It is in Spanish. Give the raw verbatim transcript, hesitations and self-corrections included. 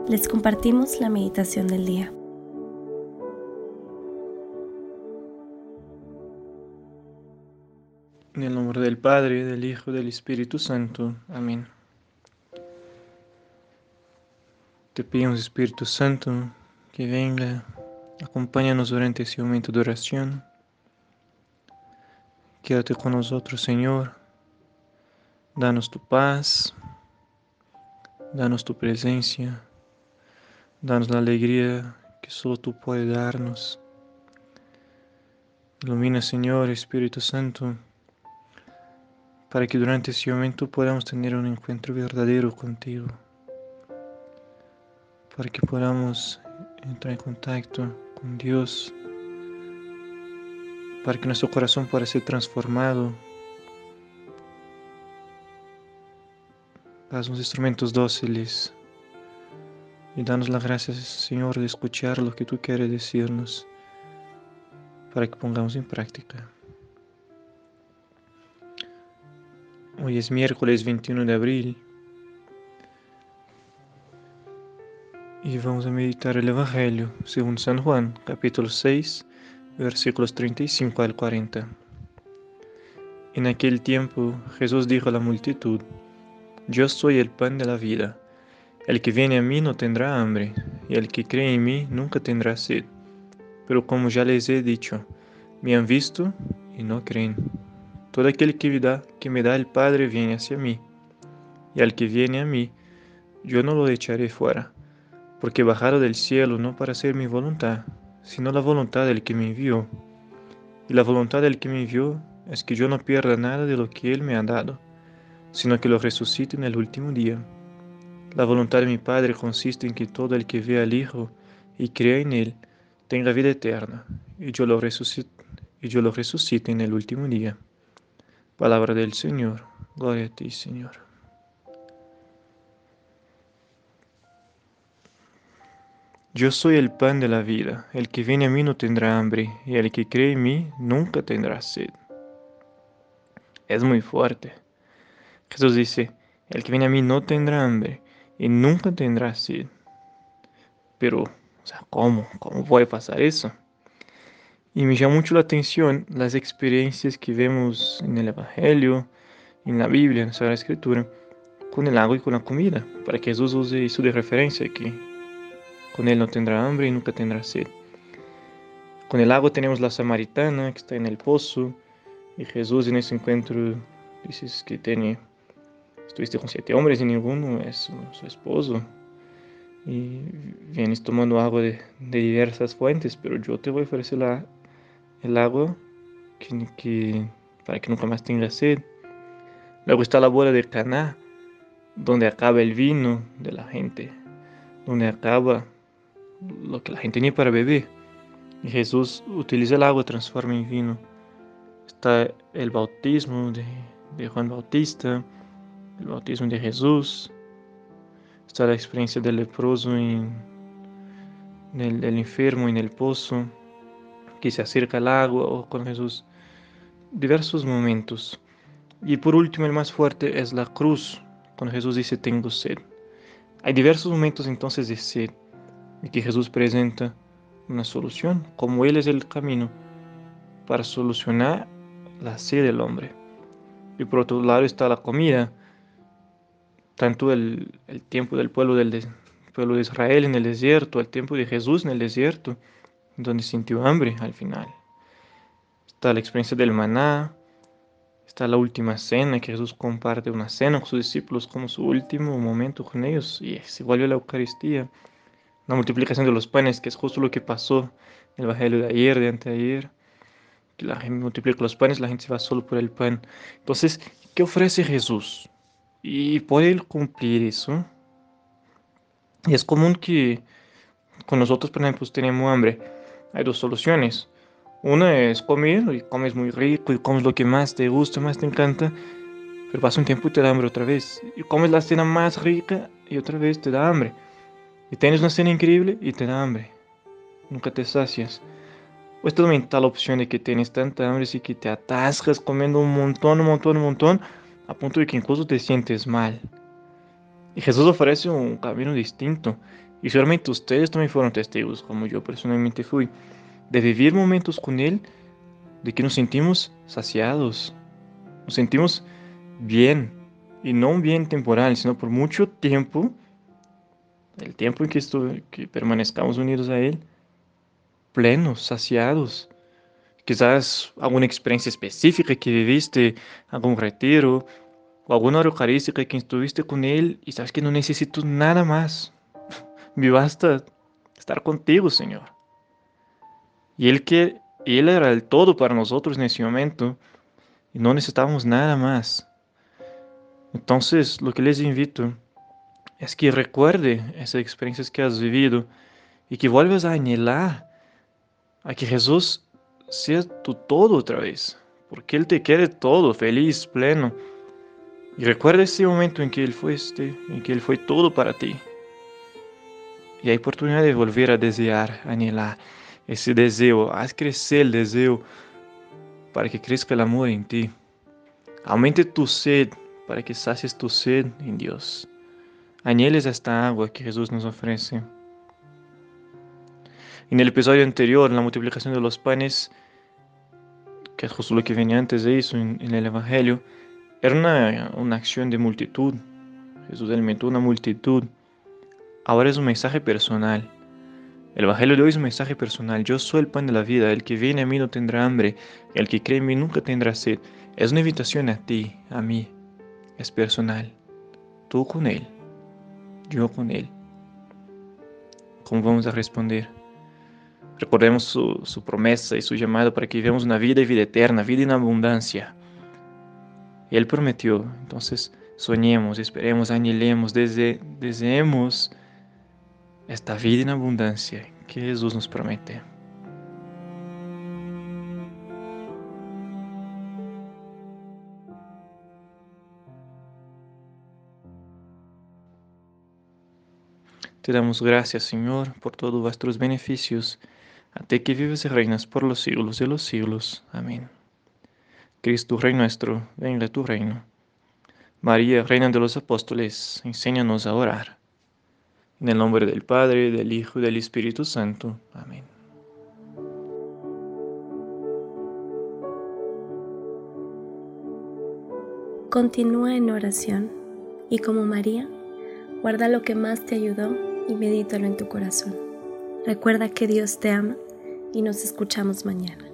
Les compartimos la meditación del día. En el nombre del Padre, del Hijo y del Espíritu Santo. Amén. Te pedimos, Espíritu Santo, que venga, acompáñanos durante este momento de oración. Quédate con nosotros, Señor. Danos tu paz, danos tu presencia, danos la alegría que solo tú puedes darnos. Ilumina, Señor, Espíritu Santo, para que durante este momento podamos tener un encuentro verdadero contigo, para que podamos entrar en contacto con Dios, para que nuestro corazón pueda ser transformado. Haznos instrumentos dóciles y danos la gracia, Señor, de escuchar lo que tú quieres decirnos, para que pongamos en práctica. Hoy es miércoles veintiuno de abril y vamos a meditar el Evangelio según San Juan, capítulo seis, versículos treinta y cinco al cuarenta. En aquel tiempo Jesús dijo a la multitud: Yo soy el pan de la vida. El que viene a mí no tendrá hambre, y el que cree en mí nunca tendrá sed. Pero como ya les he dicho, me han visto y no creen. Todo aquel que me da, que me da el Padre viene hacia mí, y al que viene a mí, yo no lo echaré fuera, porque he bajado del cielo no para hacer mi voluntad, sino la voluntad del que me envió. Y la voluntad del que me envió es que yo no pierda nada de lo que él me ha dado, sino que lo resucite en el último día. La voluntad de mi Padre consiste en que todo el que vea al Hijo y crea en él tenga vida eterna, y yo lo resucite, y yo lo resucite en el último día. Palabra del Señor. Gloria a ti, Señor. Yo soy el pan de la vida. El que viene a mí no tendrá hambre, y el que cree en mí nunca tendrá sed. Es muy fuerte. Jesús dice, el que viene a mí no tendrá hambre, y nunca tendrá sed. Pero, o sea, ¿cómo? ¿Cómo puede pasar eso? Y me llama mucho la atención las experiencias que vemos en el Evangelio, en la Biblia, en la Sagrada Escritura, con el agua y con la comida, para que Jesús use eso de referencia, que con él no tendrá hambre y nunca tendrá sed. Con el agua tenemos la samaritana que está en el pozo, y Jesús en ese encuentro dice que tiene, estuviste con siete hombres y ninguno es su, su esposo, y vienes tomando agua de, de diversas fuentes, pero yo te voy a ofrecer la, el agua que, que, para que nunca más tengas sed. Luego está la boda de Caná, donde acaba el vino de la gente, donde acaba lo que la gente tenía para beber. Y Jesús utiliza el agua, transforma en vino. Está el bautismo de, de Juan Bautista, el bautismo de Jesús. Está la experiencia del leproso, en, del, del enfermo en el pozo, que se acerca al agua o con Jesús. Diversos momentos. Y por último, el más fuerte es la cruz, cuando Jesús dice tengo sed. Hay diversos momentos entonces de sed, y que Jesús presenta una solución, como Él es el camino para solucionar la sed del hombre. Y por otro lado está la comida, tanto el, el tiempo del pueblo, del de, pueblo de Israel en el desierto, el tiempo de Jesús en el desierto, donde sintió hambre al final. Está la experiencia del maná, está la última cena, que Jesús comparte una cena con sus discípulos como su último momento con ellos, y se vuelve la Eucaristía. La multiplicación de los panes, que es justo lo que pasó en el Evangelio de ayer, de anteayer, que la gente multiplica los panes, la gente se va solo por el pan. Entonces, ¿qué ofrece Jesús? Y puede él cumplir eso. Y es común que con nosotros, por ejemplo, tenemos hambre. Hay dos soluciones. Una es comer, y comes muy rico, y comes lo que más te gusta, más te encanta, pero pasa un tiempo y te da hambre otra vez. Y comes la cena más rica, y otra vez te da hambre. Y tienes una cena increíble, y te da hambre. Nunca te sacias. O esta también está la opción de que tienes tanta hambre y que te atascas comiendo un montón, un montón, un montón, a punto de que incluso te sientes mal. Y Jesús ofrece un camino distinto, Y seguramente ustedes también fueron testigos, como yo personalmente fui, de vivir momentos con Él, de que nos sentimos saciados, nos sentimos bien, y no un bien temporal, sino por mucho tiempo, el tiempo en que, estu- que permanezcamos unidos a Él, plenos, saciados. Quizás alguna experiencia específica que viviste, algún retiro, o alguna hora eucarística que estuviste con Él y sabes que no necesito nada más. Me basta estar contigo, Señor. Y Él que Él era el todo para nosotros en ese momento y no necesitábamos nada más. Entonces, lo que les invito es que recuerde esas experiencias que has vivido y que vuelvas a anhelar a que Jesús sea tu todo otra vez, porque Él te quiere todo, feliz, pleno. Y recuerda ese momento en que Él fue este, en que Él fue todo para ti. Y hay oportunidad de volver a desear, anhelar ese deseo. Haz crecer el deseo para que crezca el amor en ti. Aumente tu sed para que sacies tu sed en Dios. Anheles esta agua que Jesús nos ofrece. En el episodio anterior, en la multiplicación de los panes, que es justo lo que venía antes de eso en, en el Evangelio, era una, una acción de multitud. Jesús alimentó una multitud. Ahora es un mensaje personal. El Evangelio de hoy es un mensaje personal. Yo soy el pan de la vida. El que viene a mí no tendrá hambre. El que cree en mí nunca tendrá sed. Es una invitación a ti, a mí. Es personal. Tú con Él. Yo con Él. ¿Cómo vamos a responder? Recordemos su, su promesa y su llamado para que vivamos una vida y vida eterna, vida en abundancia. Él prometió. Entonces, soñemos, esperemos, anhelemos, dese, deseemos esta vida en abundancia que Jesús nos promete. Te damos gracias, Señor, por todos vuestros beneficios, a ti que vives y reinas por los siglos de los siglos. Amén. Cristo, Rey nuestro, venga a tu reino. María, Reina de los Apóstoles, enséñanos a orar. En el nombre del Padre, del Hijo y del Espíritu Santo. Amén. Continúa en oración y como María, guarda lo que más te ayudó y medítalo en tu corazón. Recuerda que Dios te ama y nos escuchamos mañana.